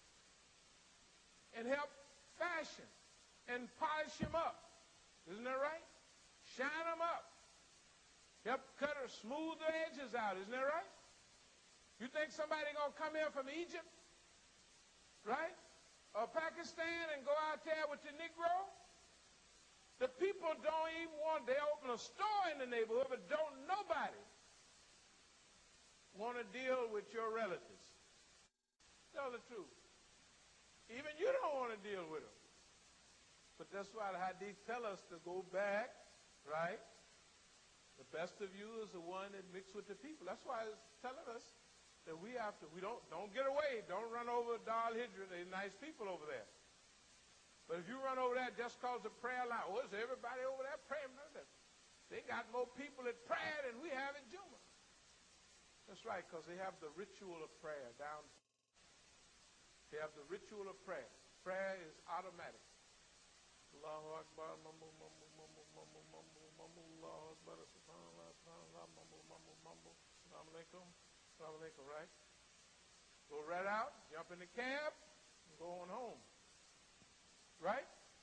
and help fashion and polish them up. Isn't that right? Shine them up. Help cut or smooth the edges out. Isn't that right? You think somebody going to come here from Egypt, right, or Pakistan and go out there with the Negro? The people don't even want, they open a store in the neighborhood, but don't nobody want to deal with your relatives. Tell the truth. Even you don't want to deal with them. But that's why the Hadith tell us to go back, right? The best of you is the one that mixed with the people. That's why it's telling us that we have to, don't get away. Don't run over Dar Hijra. They're nice people over there. But if you run over there just cause the prayer line, oh, is everybody over there praying? They got more people at prayer than we have at Juma. That's right, because they have the ritual of prayer down. They have the ritual of prayer. Prayer is automatic. Allahu Akbar, mumble, mumble, mumble, mumble, mumble, mumble, Allahu Akbar, subhanallah, subhanallah, mumble, mumble, mumble, assalamu alaikum, assalamu alaikum, right? Go right out, jump in the cab, and go on home. Right?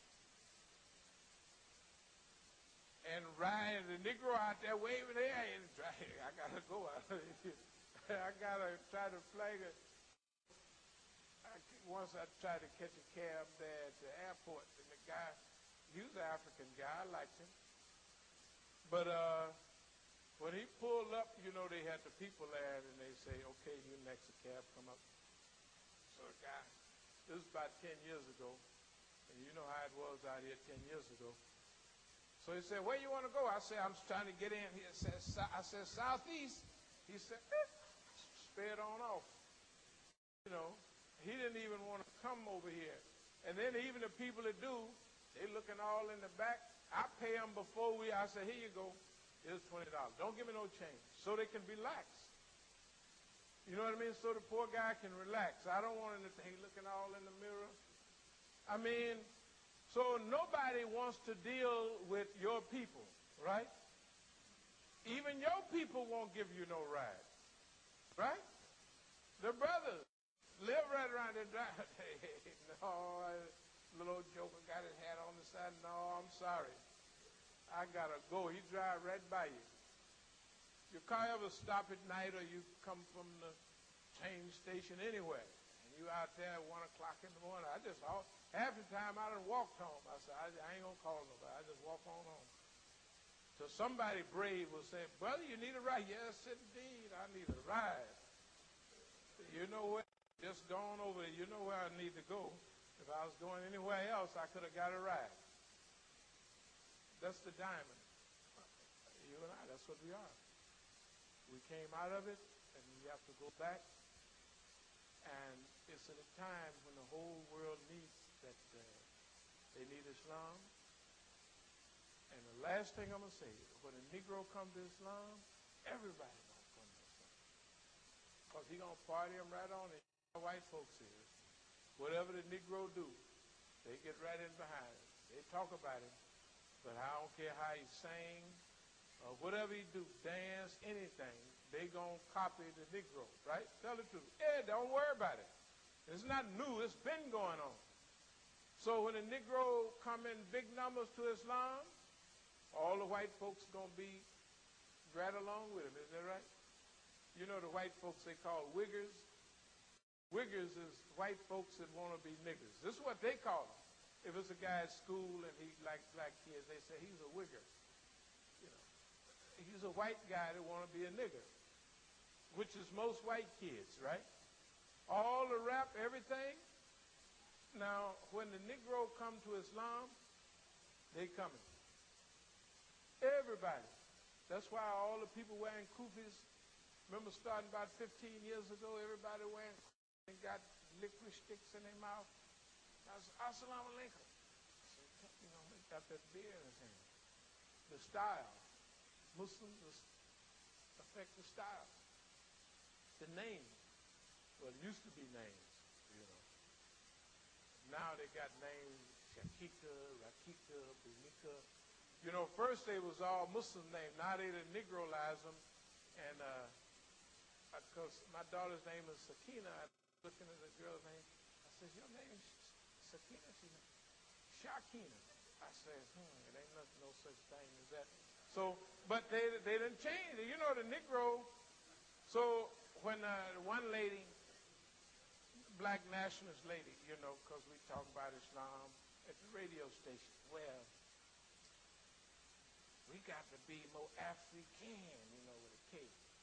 And ride the Negro out there waving their hands. I gotta go out. I gotta try to flag it. Once I tried to catch a cab there at the airport, and the guy, he was an African guy, I liked him. But when he pulled up, you know, they had the people there, and they say, okay, you next, the cab come up. So the guy, this was about 10 years ago, and you know how it was out here 10 years ago. So he said, where you want to go? I said, I'm trying to get in. I said, southeast. He said, sped on off. You know, he didn't even want to come over here. And then even the people that do, they looking all in the back. I pay them before I say, here you go. Here's $20. Don't give me no change. So they can relax. You know what I mean? So the poor guy can relax. I don't want him to think he's looking all in the mirror. I mean, so nobody wants to deal with your people, right? Even your people won't give you no ride, right? The brothers live right around there. No, little old joker got his hat on the side. No, I'm sorry. I gotta go. He drive right by you. Your car ever stop at night, or you come from the train station anywhere, and you out there at 1 o'clock in the morning, half the time I done walked home. I said, I ain't gonna call nobody. I just walk on home. So somebody brave will say, brother, you need a ride. Yes, indeed, I need a ride. You know where? Just gone over there. You know where I need to go. If I was going anywhere else, I could have got a ride. That's the diamond. You and I, that's what we are. We came out of it, and we have to go back. And it's at a time when the whole world needs that. They need Islam. And the last thing I'm going to say, when a Negro comes to Islam, everybody going to come to Islam. Because he's going to party him right on it. White folks is. Whatever the Negro do, they get right in behind him. They talk about him. But I don't care how he sing, or whatever he do, dance, anything, they going to copy the Negro, right? Tell the truth. Yeah, don't worry about it. It's not new. It's been going on. So when the Negro come in big numbers to Islam, all the white folks going to be right along with him. Isn't that right? You know the white folks they call Wiggers? Wiggers is white folks that want to be niggers. This is what they call them. If it's a guy at school and he likes black kids, they say he's a Wigger. You know, he's a white guy that want to be a nigger, which is most white kids, right? All the rap, everything. Now, when the Negro come to Islam, they coming. Everybody. That's why all the people wearing kufis, remember starting about 15 years ago, everybody wearing and got liquid sticks in their mouth. I said, assalamu alaikum. You know, they got that beer in his hand. The style. Muslims affect the style. The name. Well, it used to be names, you know. Now they got names, Shakika, Rakika, Bunika. You know, first they was all Muslim names. Now they Negroize them And because my daughter's name is Sakina, I was looking at the girl's name. I said, your name is Sakina? She said, Shakina. I said, it ain't nothing, no such thing as that. So, but they didn't change it. You know, the Negro. So when one lady, black nationalist lady, you know, because we talk about Islam at the radio station, well, we got to be more African, you know, with a K,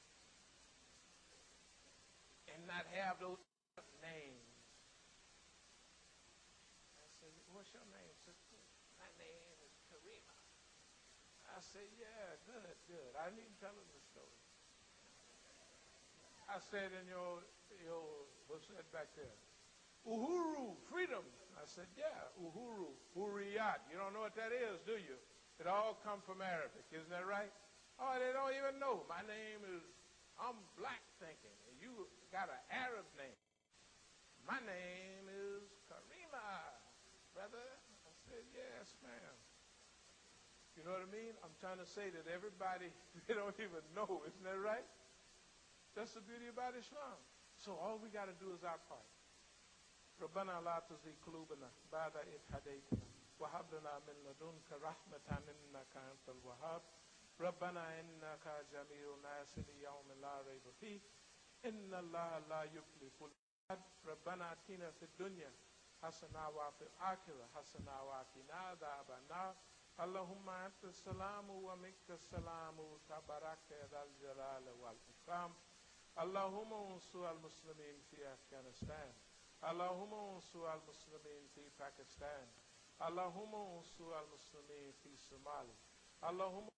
and not have those names. I said, what's your name, sister? My name is Karima. I said, yeah, good. I didn't even tell her the story. I said, in your what's that back there? Uhuru, freedom. I said, yeah, Uhuru, Hurriyat. You don't know what that is, do you? It all come from Arabic, isn't that right? Oh, they don't even know. My name is, I'm black thinking, and you got an Arab name. My name is Karima, brother. I said, yes, ma'am. You know what I mean? I'm trying to say that everybody, they don't even know, isn't that right? That's the beauty about Islam. So all we got to do is our part. ربنا لا تزغ قلوبنا بعد إذ هديتنا وهب لنا من لدنك رحمة إنك أنت الوهاب ربنا إنك جميع الناس ليوم لا ريب فيه إن الله لا يخلف الميعاد ربنا آتنا في الدنيا حسنة وفي الآخرة حسنة وقنا عذاب النار اللهم أنت السلام ومنك السلام تبارك يا ذا الجلال والإكرام اللهم انصر المسلمين في أفغانستان اللهم انصر المسلمين في باكستان اللهم انصر المسلمين في الصومال اللهم